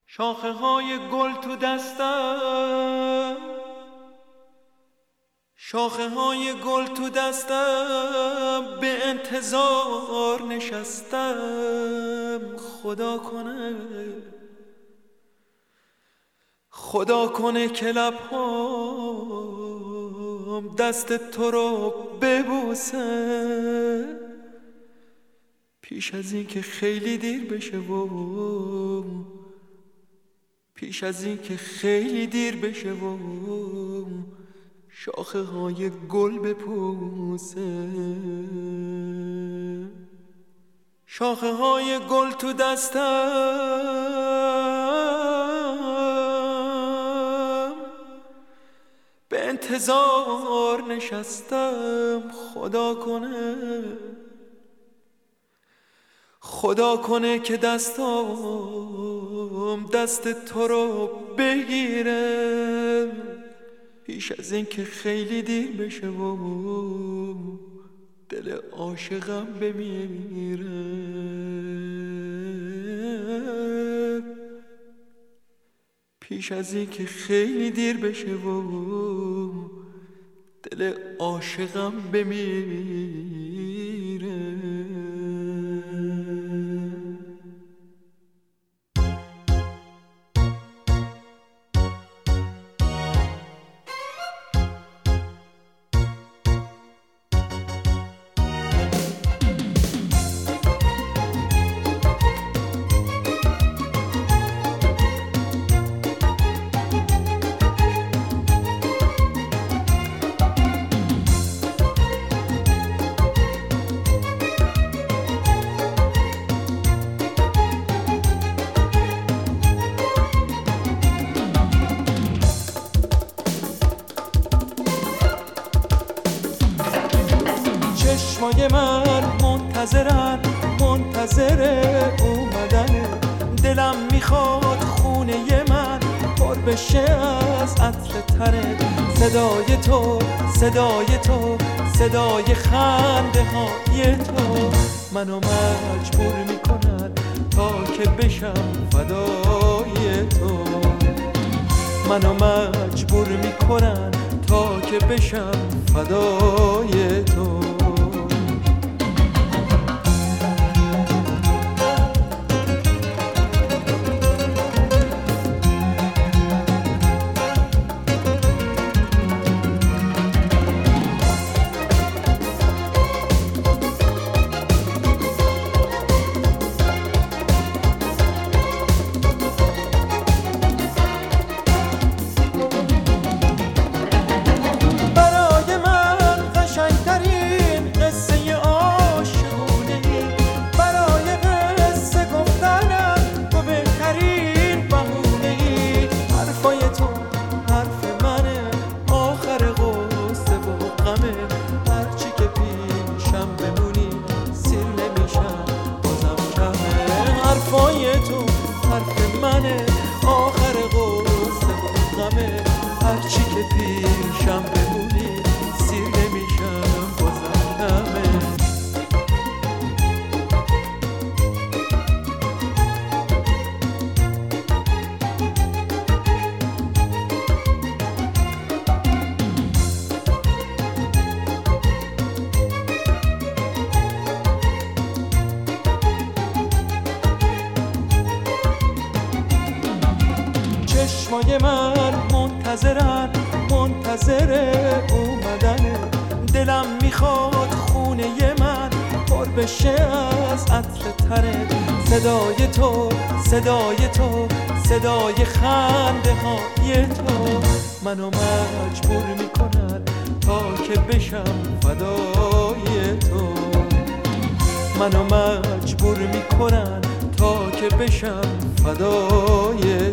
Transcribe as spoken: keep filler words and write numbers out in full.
شاخه های گل تو دستم، شاخه های گل تو دستم، به انتظار نشستم. خدا کنه خدا کنه که لبهام دست تو رو ببوسه، پیش از این که خیلی دیر بشه و پیش از این که خیلی دیر بشه و شاخه های گل بپوسه. شاخه های گل تو دستم، به انتظار نشستم. خدا کنه خدا کنه که دستام دست تو رو بگیرم، پیش از این که خیلی دیر بشه و دل عاشقم بمیره. پیش از این که خیلی دیر بشه و دل عاشقم بمیره. چشمای من منتظرن، منتظر اومدنه. دلم میخواد خونه من پر بشه از عطر تنه. صدای تو، صدای تو، صدای خنده های تو منو مجبور میکنن تا که بشم فدای تو. منو مجبور میکنن تا که بشم فدای تو. چشمای من منتظرن، منتظر اومدنه. دلم میخواد خونه من پر بشه از عطر تنه. صدای تو، صدای تو، صدای خنده های تو منو مجبور میکنن تا که بشم فدای تو. منو مجبور میکنن تا که بشم فدای